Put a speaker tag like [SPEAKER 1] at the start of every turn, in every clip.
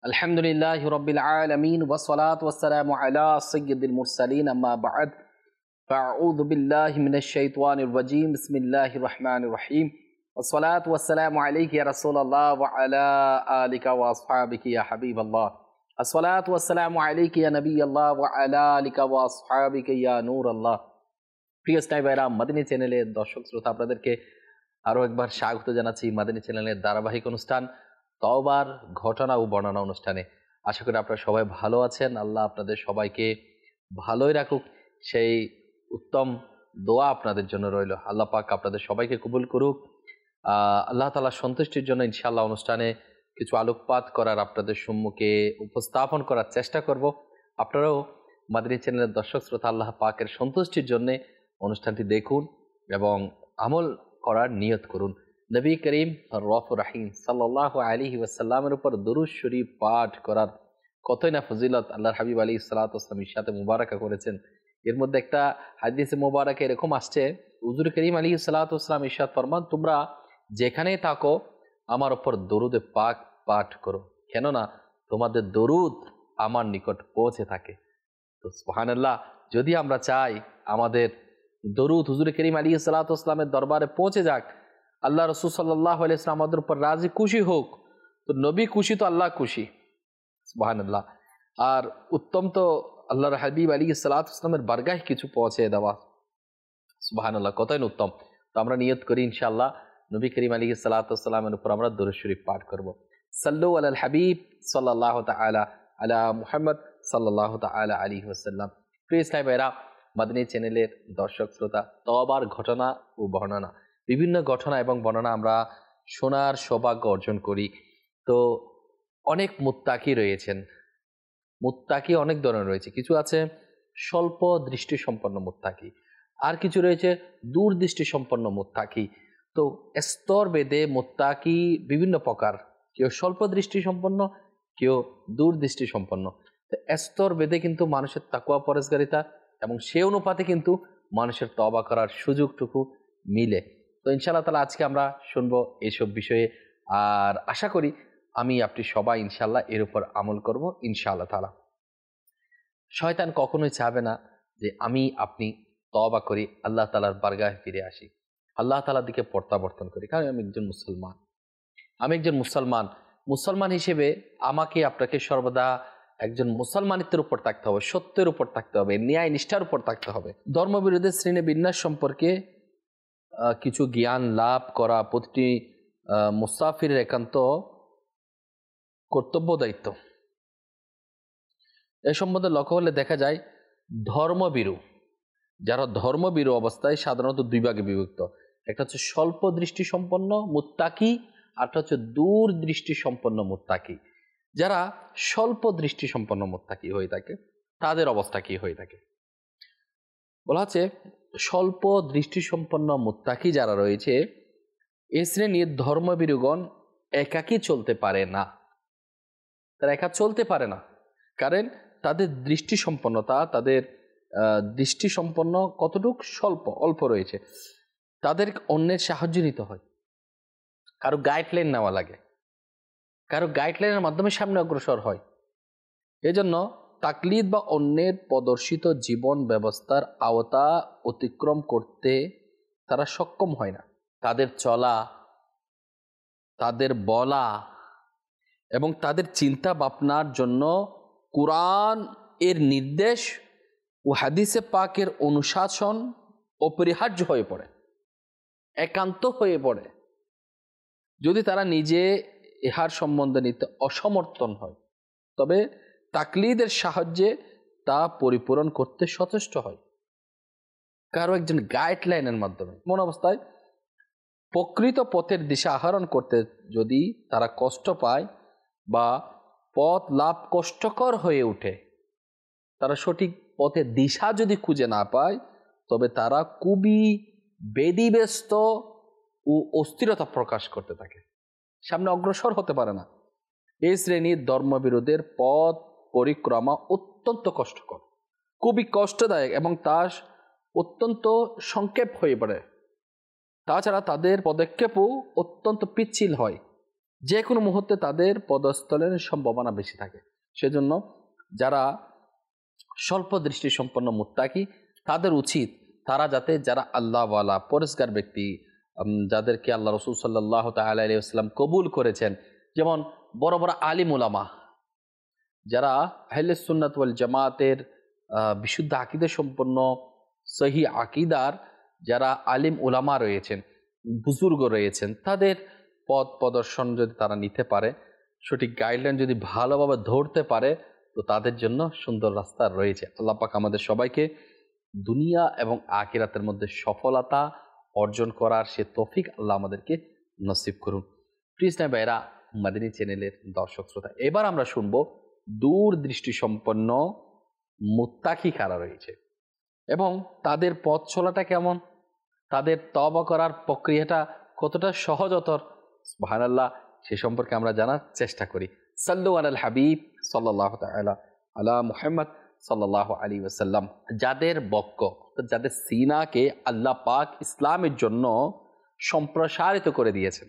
[SPEAKER 1] আলহামদুলিল্লাহি রাব্বিল আলামিন ওয়াসসালাতু ওয়াসসালামু আলা সাইয়্যিদিল মুরসালিন আম্মা বা'দ ফাআউযু বিল্লাহি মিনাশ শাইতানির রাজীম বিসমিল্লাহির রহমানির রহিম ওয়াসসালাতু ওয়াসসালামু আলাইকা ইয়া রাসূলুল্লাহ ওয়া আলা আলিকা ওয়া আসহাবিকা ইয়া হাবিবাল্লাহ আসসালাতু ওয়াসসালামু আলাইকা ইয়া নবিয়াল্লাহ ওয়া আলা আলিকা ওয়া আসহাবিকা ইয়া নূরাল্লাহ। প্রিয় স্নাইবাইরা, মাদানী চ্যানেলের দর্শক শ্রোতা, আপনাদেরকে আরও একবার স্বাগত জানাচ্ছি মাদানী চ্যানেলের ধারাবাহিক অনুষ্ঠান তওবার ঘটনা ও বর্ণনা অনুষ্ঠানে। আশা করি আপনারা সবাই ভালো আছেন। আল্লাহ আপনাদের সবাইকে ভালোই রাখুক, সেই উত্তম দোয়া আপনাদের জন্য রইল। আল্লাহ পাক আপনাদের সবাইকে কবুল করুক। আল্লাহ তাআলার সন্তুষ্টির জন্য ইনশাআল্লাহ অনুষ্ঠানে কিছু আলোকপাত করার, আপনাদের সম্মুখে উপস্থাপন করার চেষ্টা করব। আপনারাও মাদানী চ্যানেলের দর্শক শ্রোতা, আল্লাহ পাকের সন্তুষ্টির জন্যে অনুষ্ঠানটি দেখুন এবং আমল করার নিয়ত করুন। নবী করিম রউফুর রহিম সাল্লাল্লাহু আলাইহি ওয়াসাল্লামের উপর দুরূদ শরীফ পাঠ করার কতই না ফজিলত আল্লাহর হাবিব আলাইহিস সালাতু ওয়াস সালামের সাথে মুবারাকা করেছেন। এর মধ্যে একটা হাদিসে মুবারাকা এরকম আসছে, হুজুর করিম আলাইহিস সালাতু ওয়াস সালাম ইরশাদ ফরমান, তোমরা যেখানেই থাকো আমার উপর দরুদে পাক পাঠ করো, কেননা তোমাদের দরুদ আমার নিকট পৌঁছে থাকে। তো সুবহানাল্লাহ, যদি আমরা চাই আমাদের দরুদ হুজুর করিম আলাইহিস সালাতু ওয়াস সালামের দরবারে পৌঁছে যাক, আল্লাহ রাসূল সাল্লাল্লাহু আলাইহি ওয়াসাল্লাম আমাদের উপর রাজি খুশি হোক, তো নবী খুশি তো আল্লাহ খুশি। সুবহানাল্লাহ। আর উত্তম তো আল্লাহর হাবিব আলাইহিস সালাতু ওয়াস সালামের বারগাহে কিছু পৌঁছে দেওয়া। সুবহানাল্লাহ, কতই না উত্তম। তো আমরা নিয়ত করি ইনশাআল্লাহ নবী করিম আলাইহিস সালাতু ওয়াস সালামের উপর আমরা দরুদ শরীফ পাঠ করব। সাল্লু আলাল হাবিব সাল্লাল্লাহু তাআলা আলা মুহাম্মদ সাল্লাল্লাহু তাআলা আলাইহি ওয়াসাল্লাম। প্রিয় ভাইরা, মাদানী চ্যানেলের দর্শক শ্রোতা, তওবার ঘটনা ও বর্ণনা, বিভিন্ন ঘটনা এবং বর্ণনা আমরা শোনার সৌভাগ্য অর্জন করি। তো অনেক মুত্তাকি রয়েছেন, মুত্তাকি অনেক ধরনের রয়েছে। কিছু আছে স্বল্প দৃষ্টি সম্পন্ন মুত্তাকি, আর কিছু রয়েছে দূরদৃষ্টি সম্পন্ন মুত্তাকি। তো স্তর ভেদে মুত্তাকি বিভিন্ন প্রকার, কেউ স্বল্প দৃষ্টি সম্পন্ন, কেউ দূরদৃষ্টি সম্পন্ন। তো স্তর ভেদে কিন্তু মানুষের তাকওয়া পরহেজগারিতা এবং সে অনুপাতে কিন্তু মানুষের তওবা করার সুযোগটুকু মিলে। তো ইনশাআল্লাহ তাআলা আজকে আমরা শুনবো এইসব বিষয়ে, আর আশা করি আপনি সবাই ইনশাআল্লাহ এর উপর আমল করব ইনশাআল্লাহ তাআলা। শয়তান কখনোই চাবে না যে আপনি তওবা করি, আল্লাহ তাআলার বারগাহে ফিরে আসি, আল্লাহ তাআলার দিকে প্রত্যাবর্তন করি। কারণ আমি একজন মুসলমান হিসেবে আমাকে আপনাকে সর্বদা একজন মুসলমানিত্বের উপর থাকতে হবে, সত্যের উপর থাকতে হবে, ন্যায় নিষ্ঠার উপর থাকতে হবে। ধর্মবিরোধী শ্রেণী বিন্যাস সম্পর্কে কিছু জ্ঞান লাভ করা প্রতিটি মুসাফিরের একান্ত কর্তব্য দায়িত্ব। এ সম্বন্ধে লক্ষ্য হলে দেখা যায় যারা ধর্মবিরু অবস্থায় সাধারণত দুই ভাগে বিভক্ত। একটা হচ্ছে স্বল্প দৃষ্টি সম্পন্ন মুত্তাকি, আরটা হচ্ছে দূর দৃষ্টি সম্পন্ন মুত্তাকি। যারা স্বল্প দৃষ্টি সম্পন্ন মুত্তাকি হয়ে থাকে তাদের অবস্থা কি হয়ে থাকে? বলা হচ্ছে স্বল্প দৃষ্টি সম্পন্ন মুত্তাকি যারা রয়েছে, এ শ্রেণীর ধর্মবিরুগণ একাকী চলতে পারে না। তারা একা চলতে পারে না, কারণ তাদের দৃষ্টি সম্পন্ন কতটুকু অল্প রয়েছে। তাদের অন্যের সাহায্য নিতে হয়, কারো গাইডলাইন নেওয়া লাগে, কারো গাইডলাইনের মাধ্যমে সামনে অগ্রসর হয়। এজন্য তাকলিদ বা অন্যের প্রদর্শিত জীবন ব্যবস্থার আওতা অতিক্রম করতে তারা সক্ষম হয় না। তাদের চলা, তাদের বলা এবং তাদের চিন্তা ভাবনার জন্য কুরআন এর নির্দেশ ও হাদিসে পাকের অনুশাসন অপরিহার্য হয়ে পড়ে, একান্ত হয়ে পড়ে। যদি তারা নিজে ইহার সম্বন্ধে নিতে অসমর্থন হয়, তবে তাকলিদের সাহায্যে তা পরিপূরণ করতে সচেষ্ট হয় কারো একজন গাইডলাইনের মাধ্যমে। এমন অবস্থায় প্রকৃত পথের দিশা আহরণ করতে যদি তারা কষ্ট পায় বা পথ লাভ কষ্টকর হয়ে ওঠে, তারা সঠিক পথের দিশা যদি খুঁজে না পায়, তবে তারা খুবই বেদিব্যস্ত ও অস্থিরতা প্রকাশ করতে থাকে, সামনে অগ্রসর হতে পারে না। এই শ্রেণীর ধর্মবিরোধের পথ পরিক্রমা অত্যন্ত কষ্টকর, খুবই কষ্টদায়ক এবং তা অত্যন্ত সংক্ষেপ হয়ে পড়ে। তাছাড়া তাদের পদক্ষেপও অত্যন্ত পিচ্ছিল হয়। যে কোনো মুহূর্তে তাদের পদস্থলের সম্ভাবনা বেশি থাকে। সেজন্য যারা স্বল্প দৃষ্টি সম্পন্ন মুত্তাকি তাদের উচিত তারা যাতে যারা আল্লাহওয়ালা পরিষ্কার ব্যক্তি, যাদেরকে আল্লাহ রসুল সাল্লাহ তাআলা আলাইহি ওয়াসাল্লাম কবুল করেছেন, যেমন বড় বড় আলিম উলামা, যারা আহলে সুন্নাত ওয়াল জামাতের বিশুদ্ধ আকীদা সম্পন্ন সহি আকীদার যারা আলিম উলামা রয়েছেন, বুজুর্গ রয়েছেন, তাদের পথ প্রদর্শন যদি তারা নিতে পারে, সঠিক গাইডলাইন যদি ভালোভাবে ধরতে পারে, তো তাদের জন্য সুন্দর রাস্তা রয়েছে। আল্লাহ পাক আমাদের সবাইকে দুনিয়া এবং আখিরাতের মধ্যে সফলতা অর্জন করার সে তৌফিক আল্লাহ আমাদেরকে নসিব করুন। প্লিজ না ভাইরা, মাদিনী চ্যানেলের দর্শক শ্রোতা, এবার আমরা শুনবো দূরদৃষ্টি সম্পন্ন মুত্তাকি কারা রয়েছে এবং তাদের পথ চলাটা কেমন, তাদের তওবা করার প্রক্রিয়াটা কতটা সহজতর। সুবহানাল্লাহ, সে সম্পর্কে আমরা জানার চেষ্টা করি। সাল্লু আলাল হাবিব সাল্লাল্লাহু তাআলা আলা মুহাম্মদ সাল্লাল্লাহু আলাইহি ওয়াসাল্লাম। যাদের বক্ষ, যাদের সিনাকে আল্লাহ পাক ইসলামের জন্য সম্প্রসারিত করে দিয়েছেন।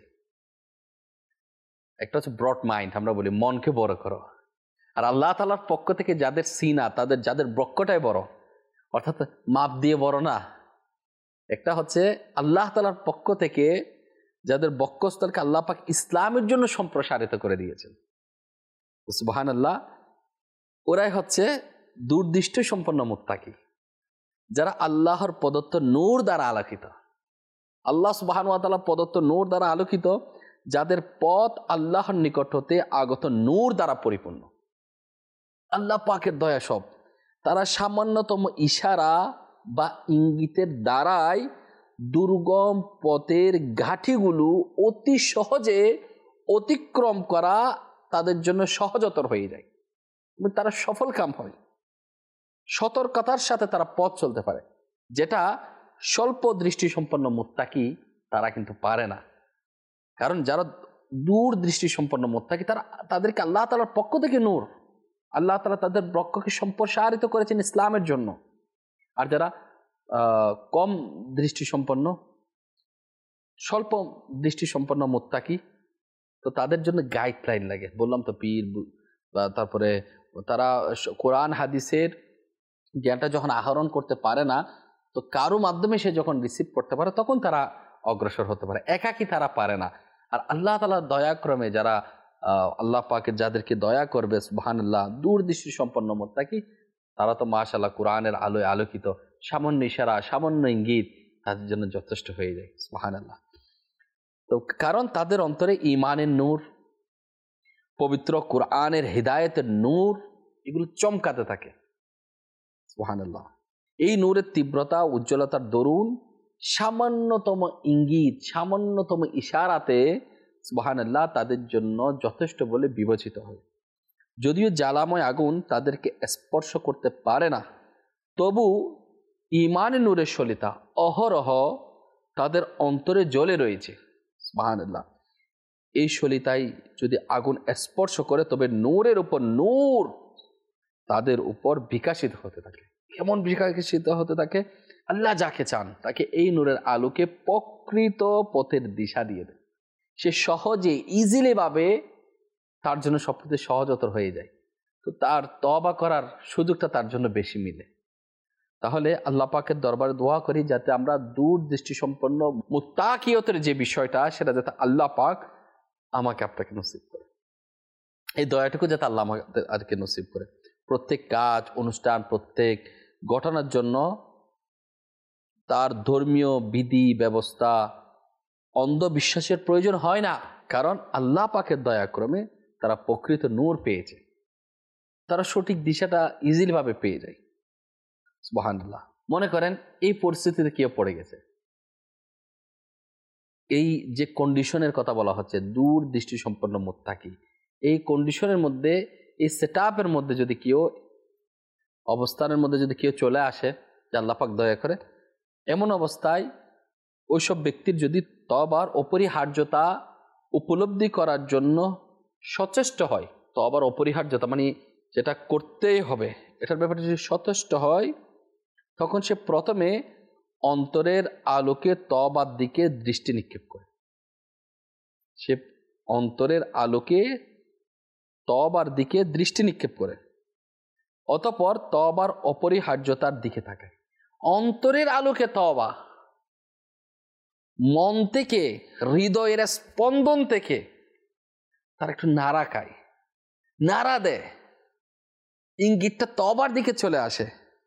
[SPEAKER 1] একটা হচ্ছে ব্রড মাইন্ড, আমরা বলি মনকে বড় করো, আর আল্লাহ তাআলার পক্ষ থেকে যাদের সিনা, যাদের বক্ষটাই বড়, অর্থাৎ মাপ দিয়ে বড় না। একটা হচ্ছে আল্লাহ তাআলার পক্ষ থেকে যাদের বক্ষস্থলকে আল্লাহ পাক ইসলামের জন্য সম্প্রসারিত করে দিয়েছেন, সুবহানাল্লাহ, ওরাই হচ্ছে দূরদৃষ্টি সম্পন্ন মুত্তাকি, যারা আল্লাহর প্রদত্ত নূর দ্বারা আলোকিত। আল্লাহ সুবহানাহু ওয়া তাআলা প্রদত্ত নূর দ্বারা আলোকিত, যাদের পথ আল্লাহর নিকট হতে আগত নূর দ্বারা পরিপূর্ণ। আল্লাহ পাকের দয়া সব, তারা সামান্যতম ইশারা বা ইঙ্গিতের দ্বারাই দুর্গম পথের ঘাটিগুলো অতি সহজে অতিক্রম করা তাদের জন্য সহজতর হয়ে যায় এবং তারা সফল কাম হয়। সতর্কতার সাথে তারা পথ চলতে পারে, যেটা স্বল্প দৃষ্টি সম্পন্ন মুত্তাকি তারা কিন্তু পারে না। কারণ যারা দূর দৃষ্টি সম্পন্ন মুত্তাকি, তাদেরকে আল্লাহ তাআলার পক্ষ থেকে নূর, আল্লাহ তাআলা তাদের বক্ষকে সম্প্রসারিত করেছেন ইসলামের জন্য। আর যারা কম দৃষ্টি সম্পন্ন, স্বল্প দৃষ্টি সম্পন্ন মুত্তাকি, তো তাদের জন্য গাইডলাইন লাগে। বললাম তো, পীর, তারপরে তারা কোরআন হাদিসের জ্ঞানটা যখন আহরণ করতে পারে না, তো কারো মাধ্যমে সে যখন রিসিভ করতে পারে, তখন তারা অগ্রসর হতে পারে। একাকি তারা পারে না। আর আল্লাহ তাআলার দয়াক্রমে যারা আল্লাহ পাকের যাদেরকে দয়া করবে, সুবহানাল্লাহ, দূরদৃষ্টি সম্পন্ন মুত্তাকি, তারা তো মাশাআল্লাহ কোরআনের আলোয় আলোকিত। সামান্য ইশারা, সামান্য ইঙ্গিত তাদের জন্য যথেষ্ট হয়ে যায়। সুবহানাল্লাহ। তো কারণ তাদের অন্তরে ঈমানের নূর, পবিত্র কোরআনের হিদায়াতের নূর, এগুলো চমকাতে থাকে। সুবহানাল্লাহ। এই নূরের তীব্রতা, উজ্জ্বলতার দরুন সামান্যতম ইঙ্গিত, সামান্যতম ইশারাতে সুবহানাল্লাহ তাদের জন্য যথেষ্ট বলে বিবেচিত হয়। যদিও জ্বালাময় আগুন তাদেরকে স্পর্শ করতে পারে না, তবু ঈমানের নূরের সলিতা অহরহ তাদের অন্তরে জ্বলে রয়েছে। সুবহানাল্লাহ। এই সলিতায় যদি আগুন স্পর্শ করে, তবে নূরের উপর নূর তাদের উপর বিকাশিত হতে থাকে। কেমন বিকাশিত হতে থাকে? আল্লাহ যাকে চান তাকে এই নূরের আলোকে প্রকৃত পথের দিশা দিয়ে দেয়। সে সহজে, ইজিলি ভাবে তার জন্য সবকিছু সহজতর হয়ে যায়। তো তার তওবা করার সুযোগটা তার জন্য বেশি মিলে। তাহলে আল্লাহ পাকের দরবারে দোয়া করি যাতে আমরা দূরদৃষ্টি সম্পন্ন মুত্তাকিয়তের যে বিষয়টা, সেটা যাতে আল্লাহ পাক আমাকে আপনাকে নসিব করে। এই দয়াটুকু যাতে আল্লাহ আমাকে নসিব করে। প্রত্যেক কাজ, অনুষ্ঠান, প্রত্যেক ঘটনার জন্য তার ধর্মীয় বিধি ব্যবস্থা, অন্ধবিশ্বাসের প্রয়োজন হয় না। কারণ আল্লাহ পাকের দয়াক্রমে তারা প্রকৃত নূর পেয়েছে, তারা সঠিক দিশাটা ইজিলি ভাবে পেয়ে যায়। সুবহানাল্লাহ। মনে করেন এই পরিস্থিতিতে কেউ পড়ে গেছে, এই যে কন্ডিশনের কথা বলা হচ্ছে, দূর দৃষ্টি সম্পন্ন মুত্তাকি, এই কন্ডিশনের মধ্যে, এই সেটআপের মধ্যে যদি কেউ, অবস্থানের মধ্যে যদি কেউ চলে আসে, যে আল্লাহ পাক দয়া করে, এমন অবস্থায় ওইসব ব্যক্তির যদি তওবার অপরিহার্যতা উপলব্ধি করার জন্য সচেষ্ট হয়, তওবার অপরিহার্যতা মানে যেটা করতেই হবে, এটার ব্যাপারে যদি সচেষ্ট হয়, তখন সে প্রথমে অন্তরের আলোকে তওবার দিকে দৃষ্টি নিক্ষেপ করে। সে অন্তরের আলোকে তওবার দিকে দৃষ্টি নিক্ষেপ করে, অতঃপর তওবার অপরিহার্যতার দিকে থাকে। অন্তরের আলোকে তওবা, মন থেকে, হৃদয়ের স্পন্দন থেকে তার একটু নাড়া খায়, নাড়া দেয়, ইঙ্গিতটা তওবার দিকে চলে আসে।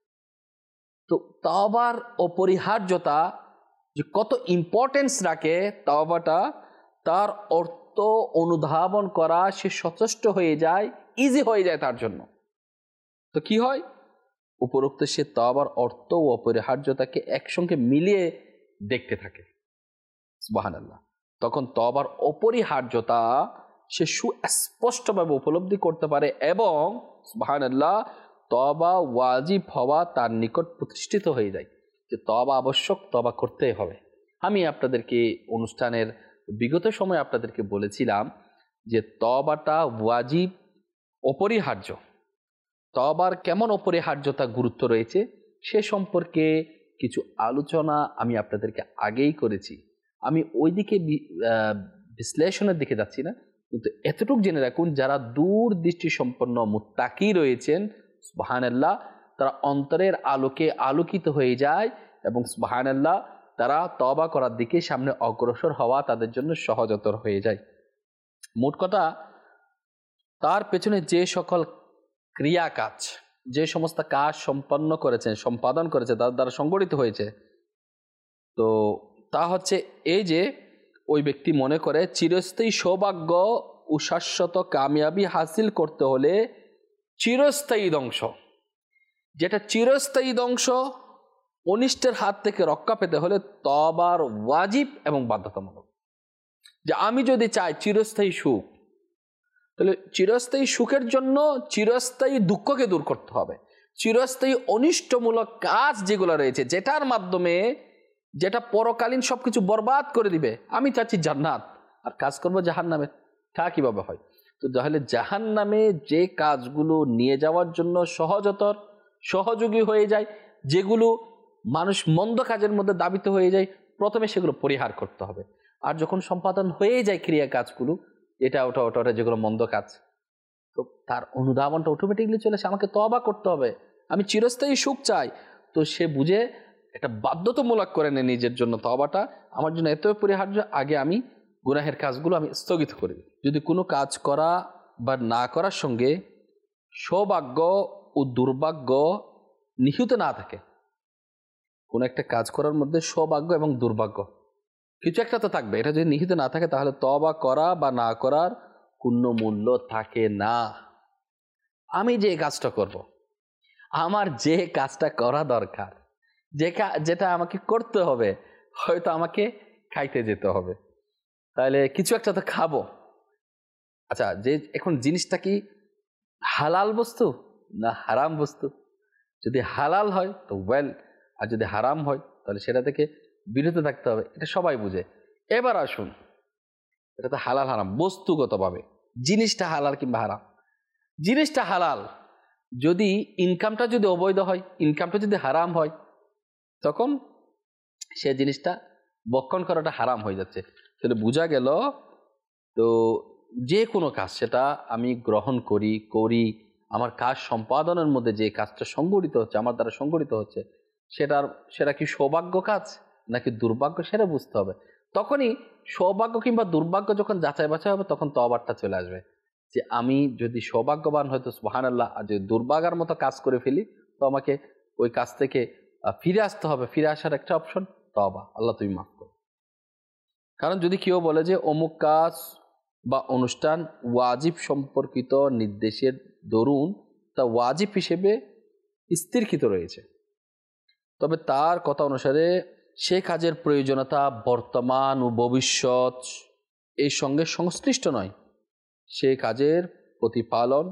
[SPEAKER 1] তো তওবার অপরিহার্যতা যে কত ইম্পর্টেন্স রাখে তওবাটা, তার অর্থ অনুধাবন করা সে সচেষ্ট হয়ে যায়, ইজি হয়ে যায় তার জন্য। তো কি হয়, উপরোক্ত সে তওবার অর্থ ও অপরিহার্যতাকে একসঙ্গে মিলিয়ে দেখতে থাকে। সুবহানাল্লাহ। তখন তওবার অপরিহার্যতা সে সুস্পষ্টভাবে উপলব্ধি করতে পারে এবং সুবহানাল্লাহ তওবা ওয়াজিব হওয়া তার নিকট প্রতিষ্ঠিত হয়ে যায় যে তওবা আবশ্যক, তওবা করতেই হবে। আমি আপনাদেরকে অনুষ্ঠানের বিগত সময়ে আপনাদেরকে বলেছিলাম যে তওবাটা ওয়াজিব, অপরিহার্য। তওবার কেমন অপরিহার্যতা গুরুত্ব রয়েছে সে সম্পর্কে কিছু আলোচনা আমি আপনাদেরকে আগেই করেছি। আমি ওই দিকে বিশ্লেষণের দিকে যাচ্ছি না, কিন্তু এতটুকু জেনে রাখুন, যারা দূর দৃষ্টি সম্পন্ন মুত্তাকি রয়েছেন সুবহানাল্লাহ, তারা অন্তরের আলোকে আলোকিত হয়ে যায় এবং সুবহানাল্লাহ তারা তওবা করার দিকে সামনে অগ্রসর হওয়া তাদের জন্য সহজতর হয়ে যায়। মোট কথা, তার পেছনে যে সকল ক্রিয়া কাজ, যে সমস্ত কাজ সম্পাদন করেছে, তার দ্বারা সংগঠিত হয়েছে, তো তা হচ্ছে এই যে ওই ব্যক্তি মনে করে চিরস্থায়ী সৌভাগ্য ও শাশ্বত কামিয়াবি হাসিল করতে হলে চিরস্থায়ী ধ্বংস, যেটা চিরস্থায়ী ধ্বংস, অনিষ্টের হাত থেকে রক্ষা পেতে হলে তওবার ওয়াজিব এবং বাধ্যতামূলক। যে আমি যদি চাই চিরস্থায়ী সুখ, তাহলে চিরস্থায়ী সুখের জন্য চিরস্থায়ী দুঃখকে দূর করতে হবে। চিরস্থায়ী অনিষ্টমূলক কাজ যেগুলো রয়েছে, যেটার মাধ্যমে, যেটা পরকালীন সবকিছু বরবাদ করে দিবে, আমি চাচ্ছি জান্নাত আর কাজ করবো জাহান্নামে, তা কিভাবে হয়? তো তাহলে জাহান্নামে যে কাজগুলো নিয়ে যাওয়ার জন্য সহজতর, সহযোগী হয়ে যায়, যেগুলো মানুষ মন্দ কাজের মধ্যে দাবিত হয়ে যায়, প্রথমে সেগুলো পরিহার করতে হবে। আর যখন সম্পাদন হয়ে যায় ক্রিয়া কাজগুলো, এটা ওটা ওটা ওটা যেগুলো মন্দ কাজ, তো তার অনুধাবনটা অটোমেটিকলি চলে আসে, আমাকে তওবা করতে হবে, আমি চিরস্থায়ী সুখ চাই। তো সে বুঝে এটা বাধ্যতামূলক করে নেয় নিজের জন্য, তওবাটা আমার জন্য এত পরিহার্য, আগে আমি গুনাহের কাজগুলো আমি স্থগিত করি। যদি কোনো কাজ করা বা না করার সঙ্গে সৌভাগ্য ও দুর্ভাগ্য নিহিত না থাকে, কোনো একটা কাজ করার মধ্যে সৌভাগ্য এবং দুর্ভাগ্য কিছু একটা তো থাকবে, এটা যদি নিহিত না থাকে তাহলে তওবা করা বা না করার কোনো মূল্য থাকে না। আমি যে কাজটা করব, আমার যে কাজটা করা দরকার, যেটা আমাকে করতে হবে, হয়তো আমাকে খাইতে যেতে হবে, তাহলে কিছু একটা তো খাবো। আচ্ছা, যে এখন জিনিসটা কি হালাল বস্তু না হারাম বস্তু? যদি হালাল হয় তো ওয়েল, আর যদি হারাম হয় তাহলে সেটা থেকে বিরত থাকতে হবে, এটা সবাই বুঝে। এবার আসুন, এটা তো হালাল হারাম বস্তুগতভাবে, জিনিসটা হালাল কিংবা হারাম। জিনিসটা হালাল, যদি ইনকামটা যদি অবৈধ হয়, ইনকামটা যদি হারাম হয়, তখন সে জিনিসটা বক্ষণ করাটা হারাম হয়ে যাচ্ছে। তাহলে বোঝা গেল, তো যে কোনো কাজ সেটা আমি গ্রহণ করি, আমার কাজ সম্পাদনের মধ্যে যে কাজটা সংগঠিত হচ্ছে, আমার দ্বারা সংগঠিত হচ্ছে, সেটা কি সৌভাগ্য কাজ নাকি দুর্ভাগ্য, সেটা বুঝতে হবে। তখনই সৌভাগ্য কিংবা দুর্ভাগ্য যখন যাচাই বাছাই হবে, তখন তওবাটা চলে আসবে যে আমি যদি সৌভাগ্যবান হয়তো সুবহানাল্লাহ, আর যদি দুর্ভাগ্যের মতো কাজ করে ফেলি, তো আমাকে ওই কাজ থেকে ফিরে আসতে হবে। ফিরে আসার একটা অপশন তওবা, আল্লাহ তুমি মাফ করো। কারণ যদি কেউ বলে যে অমুক কাজ বা অনুষ্ঠান ওয়াজিব সম্পর্কিত নির্দেশের দরুন তা ওয়াজিব হিসেবে স্থিরকৃত রয়েছে, তবে তার কথা অনুসারে সে কাজের প্রয়োজনীয়তা বর্তমান ও ভবিষ্যৎ এর সঙ্গে সংশ্লিষ্ট নয়। সে কাজের প্রতিপালন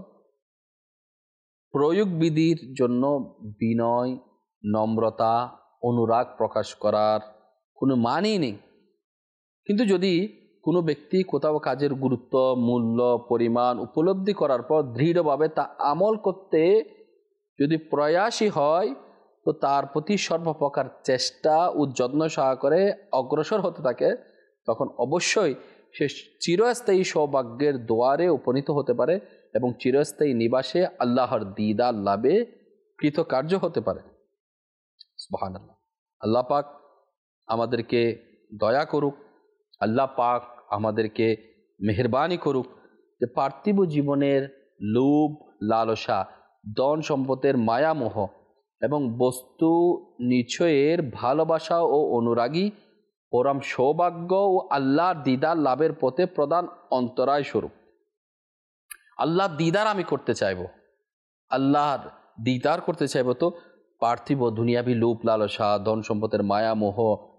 [SPEAKER 1] প্রয়োগবিধির জন্য বিনয়, নম্রতা, অনুরাগ প্রকাশ করার কোনো মানেই নেই। কিন্তু যদি কোনো ব্যক্তি কোথাও কাজের গুরুত্ব, মূল্য, পরিমাণ উপলব্ধি করার পর দৃঢ়ভাবে তা আমল করতে যদি প্রয়াসী হয়, তো তার প্রতি সর্বপ্রকার চেষ্টা ও যত্ন সহকারে অগ্রসর হতে থাকে, তখন অবশ্যই সে চিরস্থায়ী সৌভাগ্যের দুয়ারে উপনীত হতে পারে এবং চিরস্থায়ী নিবাসে আল্লাহর দিদার লাভে কৃতকার্য হতে পারে। সুবহানাল্লাহ। আল্লাহ পাক আমাদেরকে দয়া করুক, আল্লাহ পাক আমাদেরকে মেহেরবানি করুক যে পার্থিব জীবনের লোভ, লালসা, ধন সম্পদের মায়ামোহ এবং বস্তু নিশ্চয়ের ভালোবাসা ও অনুরাগী পরম সৌভাগ্য ও আল্লাহর দিদার লাভের পথে প্রধান অন্তরায় স্বরূপ। আল্লাহর দিদার আমি করতে চাইব, আল্লাহর দিদার করতে চাইব, তো পার্থিব দুনিয়াবি লোভ লালসা, ধন সম্পদের মায়ামোহ,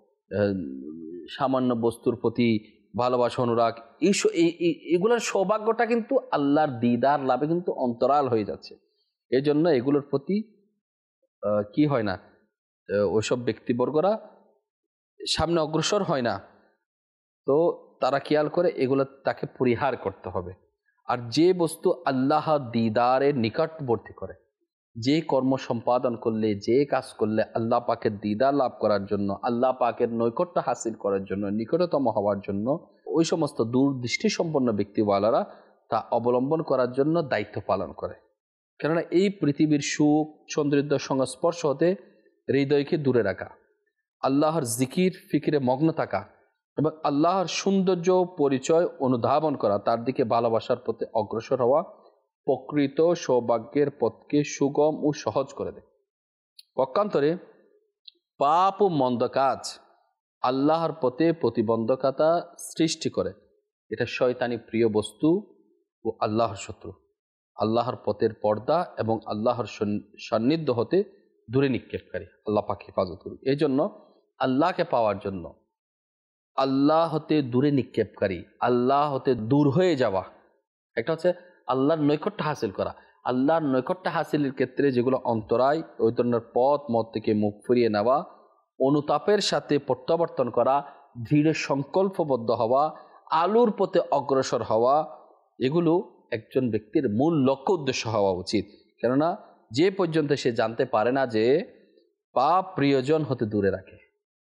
[SPEAKER 1] সামান্য বস্তুর প্রতি ভালোবাসা, অনুরাগ, এগুলোর সৌভাগ্যটা কিন্তু আল্লাহর দিদার লাভে কিন্তু অন্তরাল হয়ে যাচ্ছে। এই জন্য এগুলোর প্রতি কি হয় না, ওইসব ব্যক্তিবর্গরা সামনে অগ্রসর হয় না, তো তারা খেয়াল করে এগুলো তাকে পরিহার করতে হবে। আর যে বস্তু আল্লাহ দিদারের নিকটবর্তী করে, যে কর্ম সম্পাদন করলে, যে কাজ করলে আল্লাহ পাকের দিদার লাভ করার জন্য, আল্লাহ পাকের নৈকট্য হাসিল করার জন্য, নিকটতম হওয়ার জন্য ওই সমস্ত দূরদৃষ্টি সম্পন্ন ব্যক্তিওয়ালারা তা অবলম্বন করার জন্য দায়িত্ব পালন করে। কেননা এই পৃথিবীর সুখ সৌন্দর্যের সংস্পর্শ হতে হৃদয়কে দূরে রাখা, আল্লাহর জিকির ফিকিরে মগ্ন থাকা এবং আল্লাহর সৌন্দর্য পরিচয় অনুধাবন করা, তার দিকে ভালোবাসার পথে অগ্রসর হওয়া প্রকৃত সৌভাগ্যের পথকে সুগম ও সহজ করে দেয়। পক্ষান্তরে পাপ ও মন্দ কাজ আল্লাহর পথে প্রতিবন্ধকতা সৃষ্টি করে। এটা শয়তানি প্রিয় বস্তু ও আল্লাহর শত্রু, আল্লাহর পথের পর্দা এবং আল্লাহর সান্নিধ্য হতে দূরে নিক্ষেপকারী। আল্লাহ পাক হেফাজত করুক। এই জন্য আল্লাহকে পাওয়ার জন্য আল্লাহ হতে দূরে নিক্ষেপকারী, আল্লাহ হতে দূর হয়ে যাওয়া, একটা হচ্ছে আল্লাহর নৈকট্য হাসিল করা। আল্লাহর নৈকট্য হাসিলের ক্ষেত্রে যেগুলো অন্তরায়, ওই ধরনের পথ মত থেকে মুখ ফিরিয়ে নেওয়া, অনুতাপের সাথে প্রত্যাবর্তন করা, দৃঢ় সংকল্পবদ্ধ হওয়া, আলোর পথে অগ্রসর হওয়া, এগুলো একজন ব্যক্তির মূল লক্ষ্য উদ্দেশ্য হওয়া উচিত। কেননা যে পর্যন্ত সে জানতে পারে না যে পাপ প্রিয়জন হতে দূরে রাখে,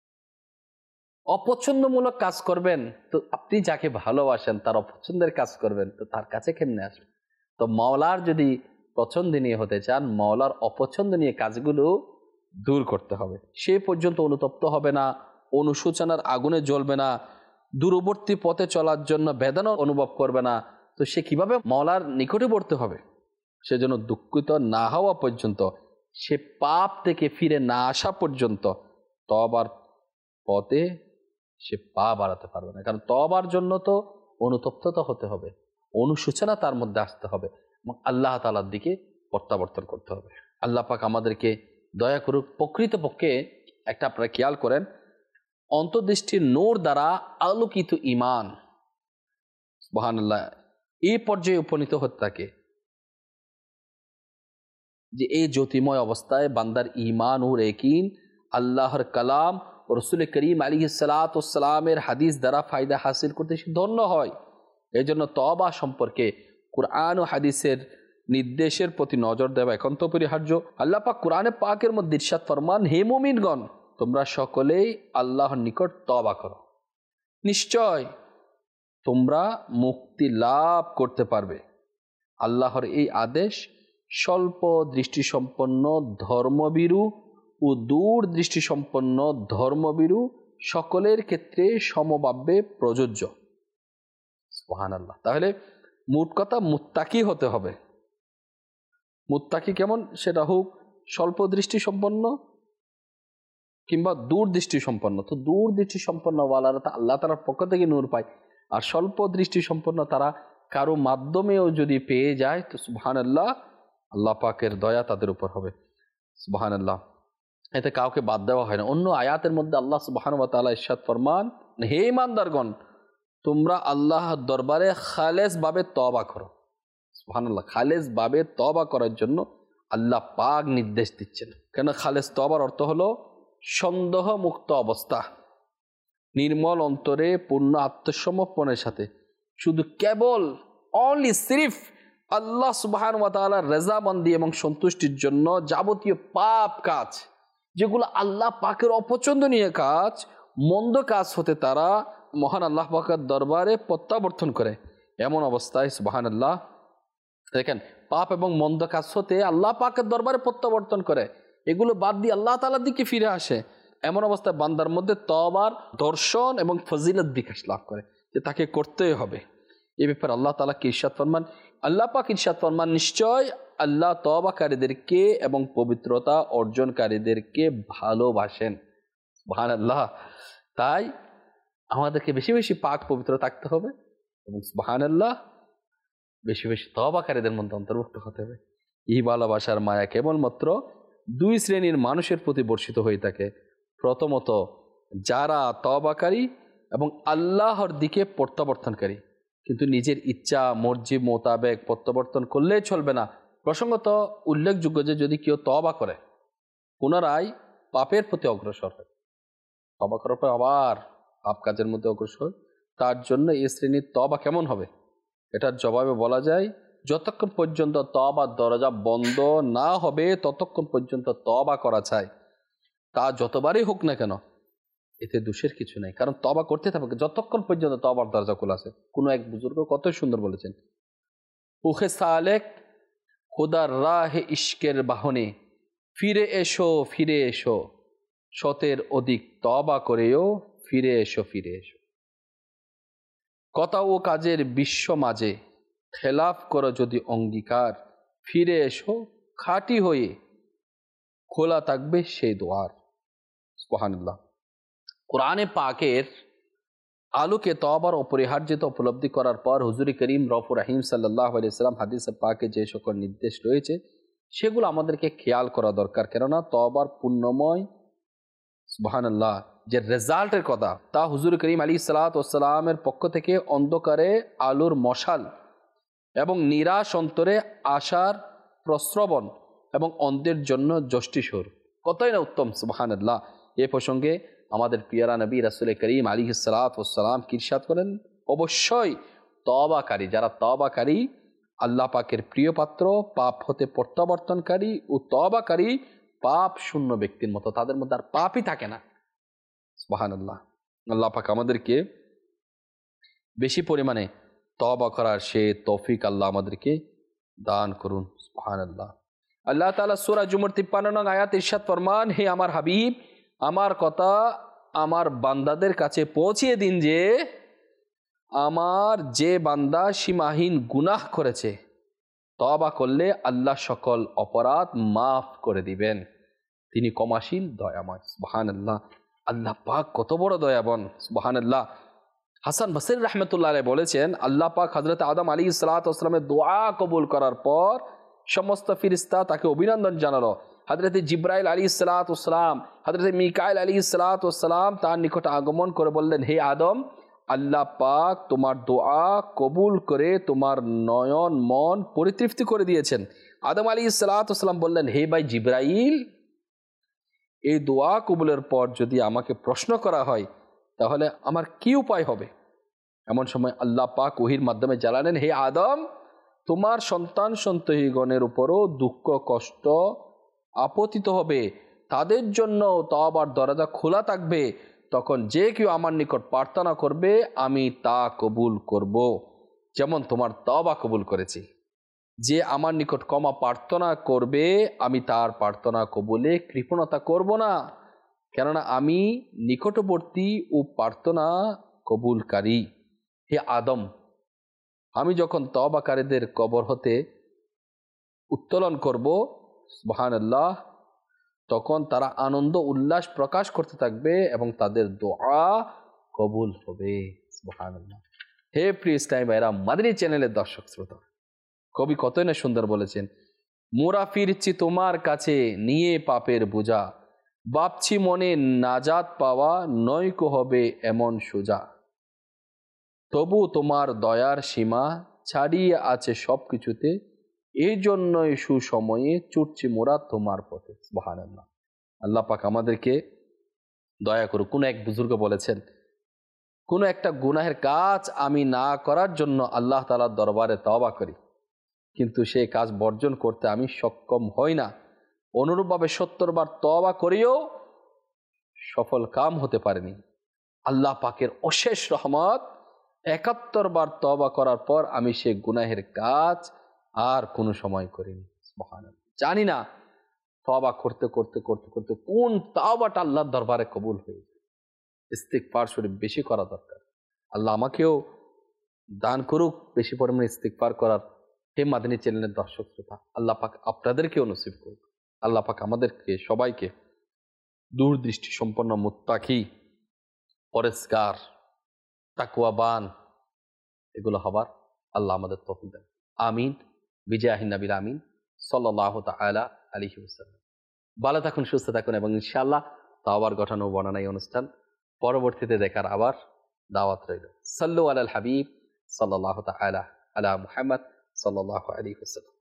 [SPEAKER 1] অপছন্দমূলক কাজ করবেন, তো আপনি যাকে ভালোবাসেন তার অপছন্দের কাজ করবেন, তো তার কাছে কেমনে আসবেন? তো মাওলার যদি পছন্দনীয় হতে চান, মাওলার অপছন্দনীয় কাজগুলো দূর করতে হবে। সে পর্যন্ত অনুতপ্ত হবে না, অনুশোচনার আগুনে জ্বলবে না, দূরবর্তী পথে চলার জন্য বেদনা অনুভব করবে না, তো সে কিভাবে মাওলার নিকটবর্তী হবে? সেজন্য দুঃখিত না হওয়া পর্যন্ত, সে পাপ থেকে ফিরে না আসা পর্যন্ত তওবার পথে সে পা বাড়াতে পারবে না। কারণ তওবার জন্য তো অনুতপ্ততা হতে হবে, অনুশোচনা তার মধ্যে আসতে হবে এবং আল্লাহ তাআলার দিকে প্রত্যাবর্তন করতে হবে। আল্লাহ পাক আমাদেরকে দয়া করুক। প্রকৃতপক্ষে একটা আপনারা খেয়াল করেন, অন্তর্দৃষ্টির নূর দ্বারা আলোকিত ঈমান, সুবহানাল্লাহ, এই পর্যায়ে উপনীত হতে থাকে যে এই জ্যোতিময় অবস্থায় বান্দার ঈমান ও ইয়াকিন আল্লাহর কালাম ও রাসূল করিম আলাইহিস সালাতু ওয়াস সালামের হাদিস দ্বারা ফায়দা হাসিল করতে সে ধন্য হয়। এই জন্য তওবা সম্পর্কে কুরআন ও হাদিসের নির্দেশের প্রতি নজর দেওয়া একান্ত অপরিহার্য। আল্লাহ পাক কুরআনে পাকের মধ্যে ইরশাদ ফরমান, হে মুমিনগণ, তোমরা সকলেই আল্লাহর নিকট তওবা করো, নিশ্চয় তোমরা মুক্তি লাভ করতে পারবে। আল্লাহর এই আদেশ স্বল্প দৃষ্টিসম্পন্ন ধর্মভীরু ও দূর দৃষ্টিসম্পন্ন ধর্মভীরু সকলের ক্ষেত্রে সমভাবে প্রযোজ্য। সুবহানাল্লাহ। তাহলে মোট কথা মুত্তাকি হতে হবে। মুত্তাকি কেমন? সেটা হোক স্বল্প দৃষ্টিসম্পন্ন কিংবা দূর দৃষ্টিসম্পন্ন। তো দূর দৃষ্টিসম্পন্ন ওয়ালারা তা আল্লাহ তাআলার পক্ষ থেকে নূর পায়, আর স্বল্প দৃষ্টিসম্পন্ন তারা কারো মাধ্যমেও যদি পেয়ে যায় তো সুবহানাল্লাহ, আল্লাহ পাকের দয়া তাদের উপর হবে। সুবহানাল্লাহ। এতে কাউকে বাদ দেওয়া হয় না। অন্য আয়াতের মধ্যে আল্লাহ সুবহানাহু ওয়া তাআলা ইরশাদ ফরমান, হে ঈমানদারগণ, তোমরা আল্লাহর দরবারে খালেস ভাবে তওবা করো। সুবহানাল্লাহ। খালেস ভাবে তওবা করার জন্য আল্লাহ পাক নির্দেশ দিচ্ছেন। কেন খালেস তওবার অর্থ হলো সন্দেহ মুক্ত অবস্থা, নির্মল অন্তরে পূর্ণ আত্মসমর্পণের সাথে শুধু কেবল অনলি সিরিফ আল্লাহ সুবহানাহু ওয়া তাআলার রেজামন্দি এবং সন্তুষ্টির জন্য যাবতীয় পাপ কাজ, যেগুলো আল্লাহ পাকের অপছন্দনীয় কাজ, মন্দ কাজ হতে তারা মহান আল্লাহ পাকের দরবারে প্রত্যাবর্তন করে। এমন অবস্থায় সুবহানাল্লাহ, দেখেন পাপ এবং মন্দ কাজ হতে আল্লাহ পাকের দরবারে প্রত্যাবর্তন করে, এগুলো বাদ দিয়ে আল্লাহ তাআলার দিকে ফিরে আসে। এমন অবস্থায় বান্দার মধ্যে তওবার দর্শন এবং ফজিলত বিকাশ লাভ করে, যে তাকে করতেই হবে। এই ব্যাপারে আল্লাহ তাআলাকে ইরশাদ ফরমান, আল্লাহ পাক ইরশাদ ফরমান, নিশ্চয় আল্লাহ তওবাকারীদেরকে এবং পবিত্রতা অর্জনকারীদেরকে ভালোবাসেন। সুবহানাল্লাহ। তাই আমাদেরকে বেশি বেশি পাক পবিত্র থাকতে হবে এবং সুবহানাল্লাহ বেশি বেশি তওবাকারীদের মধ্যে অন্তর্ভুক্ত হতে হবে। এই ভালোবাসার মায়া কেবলমাত্র দুই শ্রেণীর মানুষের প্রতি বর্ষিত হয়ে থাকে। প্রথমত যারা তওবাকারী এবং আল্লাহর দিকে প্রত্যাবর্তনকারী, কিন্তু নিজের ইচ্ছা মর্জি মোতাবেক প্রত্যাবর্তন করলেই চলবে না। প্রসঙ্গত উল্লেখযোগ্য যে যদি কেউ তওবা করে পুনরায় পাপের প্রতি অগ্রসর হয়, তওবা করার পর আবার পাপ কাজের মধ্যে অগ্রসর, তার জন্য এই শ্রেণীর তওবা কেমন হবে? এটার জবাবে বলা যায়, যতক্ষণ পর্যন্ত তওবার দরজা বন্ধ না হবে ততক্ষণ পর্যন্ত তওবা করা চাই, তা যতবারই হোক না কেন এতে দোষের কিছু নেই, কারণ তওবা করতে থাকবে যতক্ষণ পর্যন্ত তওবার দরজা খোলা আছে। কোনো এক বুজুর্গ কত সুন্দর বলেছেন, উখে সালেক খুদার রাহে ইশকের বাহনে, ফিরে এসো শতের অধিক তওবা করেও ফিরে এসো। কথা ও কাজের বিশ্ব মাঝে খেলাফ করো যদি অঙ্গীকার, ফিরে এসো খাঁটি হয়ে, খোলা থাকবে সেই দুয়ার। সুবহানাল্লাহ। কোরআনে পাকের আলোকে তওবার অপরিহার্যতা উপলব্ধি করার পর হুজুর করিম রউফুর রহিম সাল্লাল্লাহু আলাইহি সাল্লাম হাদিসে পাকে যে সকল নির্দেশ রয়েছে সেগুলো আমাদেরকে খেয়াল করা দরকার, কেননা তওবার পূর্ণময় সুবহানাল্লাহ যে রেজাল্টের কথা তা হুজুর করিম আলাইহিস সালাতু ওয়াস সালামের পক্ষ থেকে অন্ধকারে আলোর মশাল এবং নিরাশ অন্তরে আশার প্রস্রবণ এবং অন্ধের জন্য যষ্টিস্বর, কতই না উত্তম। সুবহানাল্লাহ। এ প্রসঙ্গে আমাদের পিয়ারা নবী রাসূল করিম আলাইহিস সালাতু ওয়াস সালাম কি ইরশাদ করেন, অবশ্যই তওবাকারী, যারা তওবাকারী আল্লাহ পাকের প্রিয় পাত্র, পাপ হতে প্রত্যাবর্তনকারী ও তওবাকারী পাপ শূন্য ব্যক্তির মতো, তাদের মধ্যে আর পাপই থাকে না। সুবহানাল্লাহ। আল্লাহ পাক আমাদেরকে বেশি পরিমাণে তওবা করার সে তৌফিক আল্লাহ আমাদেরকে দান করুন। সুবহানাল্লাহ। আল্লাহ তাআলা সূরা জুমার 53 নং আয়াতে ইরশাদ ফরমান, হে আমার হাবিব, আমার কথা আমার বান্দাদের কাছে পৌঁছিয়ে দিন যে আমার যে বান্দা সীমাহীন গুনাহ করেছে তওবা করলে আল্লাহ সকল অপরাধ মাফ করে দিবেন, তিনি ক্ষমাশীল দয়াময়। সুবহানাল্লাহ। আল্লাহ পাক কত বড় দয়াবান। সুবহানাল্লাহ। হাসান বসরি রাহমাতুল্লাহ আলাইহি বলেছেন, আল্লাহ পাক হযরত আদম আলাইহিস সালাতু ওয়াস সালামের দোয়া কবুল করার পর সমস্ত ফেরেশতা তাকে অভিনন্দন জানালো। হযরত জিবরাইল আলাইহিস সালাতু ওয়াস সালাম, হযরত মিকাইল আলাইহিস সালাতু ওয়াস সালাম তার নিকট আগমন করে বললেন, হে আদম, আল্লাহ পাক তোমার দোয়া কবুল করে তোমার নয়ন মন পরিতৃপ্তি করে দিয়েছেন। আদম আলাইহিস সালাতু ওয়াস সালাম বললেন, হে ভাই জিবরাইল, এই দোয়া কবুলের পর যদি আমাকে প্রশ্ন করা হয় তাহলে আমার কি উপায় হবে? এমন সময় আল্লাহ পাক ওহীর মাধ্যমে জানালেন, হে আদম, তোমার সন্তান সন্ততিগণের উপরও দুঃখ কষ্ট আপতিত হবে, তাদের জন্য তওবার দরজা খোলা থাকবে, তখন যে কেউ আমার নিকট প্রার্থনা করবে আমি তা কবুল করব, যেমন তোমার তওবা কবুল করেছি। যে আমার নিকট ক্ষমা প্রার্থনা করবে আমি তার প্রার্থনা কবুলে কৃপণতা করব না, কেননা আমি নিকটবর্তী ও প্রার্থনা কবুলকারী। হে আদম, আমি যখন তওবাকারীদের কবর হতে উত্তোলন করব, সুবহানাল্লাহ, তখন তারা আনন্দ উল্লাস প্রকাশ করতে থাকবে এবং তাদের দোয়া কবুল হবে। সুবহানাল্লাহ। হে প্রিয় ইসলামী ভাইরা, মাদানী চ্যানেলের দর্শক শ্রোতা, কবি কতই না সুন্দর বলেছেন, মোরা ফিরছি তোমার কাছে নিয়ে পাপের বোঝা, ভাবছি মনে নাজাত পাওয়া নয়কো হবে এমন সোজা, তবু তোমার দয়ার সীমা ছাড়িয়ে আছে সব কিছুতে, এই জন্যই সুসময়ে ছুটছি মোরা তোমার পথে। সুবহানাল্লাহ। আল্লাহ পাক আমাদেরকে দয়া করুক। কোন এক বুজুর্গ বলেছেন, কোন একটা গুনাহের কাজ আমি না করার জন্য আল্লাহ তাআলার দরবারে তওবা করি, কিন্তু সেই কাজ বর্জন করতে আমি সক্ষম হই না, অনুরূপভাবে 70 বার তওবা করেও সফল কাম হতে পারেনি। আল্লাহ পাকের অশেষ রহমত, ৭১ বার তওবা করার পর আমি সে গুনাহের কাজ আর কোনো সময় করিনি। সুবহানাল্লাহ। জানি না তওবা করতে করতে করতে করতে কোন তওবাটা আল্লাহর দরবারে কবুল হয়ে যায়। ইস্তিগফার শরীফ বেশি করা দরকার। আল্লাহ আমাকেও দান করুক বেশি পরিমাণে ইস্তিগফার করার। হে মাদানী চ্যানেলের দর্শক শ্রোতা, আল্লাহ পাক আপনাদেরকেও নসিব করুক। আল্লাহ পাক আমাদেরকে সবাইকে দূরদৃষ্টি সম্পন্ন মুত্তাকি, পরেজগার, তাকওয়াবান এগুলো হবার আল্লাহ আমাদের তৌফিক দেন। আমিন। বিজাহিন নবীর আমিন সাল্লাল্লাহু তাআলা আলাইহি ওয়াসাল্লাম। ভালো থাকুন, সুস্থ থাকুন এবং ইনশাআল্লাহ তাওবার গঠন ও বর্ণনা এই অনুষ্ঠান পরবর্তীতে দেখার আবার দাওয়াত রইল। সাল্লু আলাল হাবিব সাল্লাল্লাহু তাআলা আলা মুহাম্মদ সাল্লাল্লাহু আলাইহি ওয়াসাল্লাম।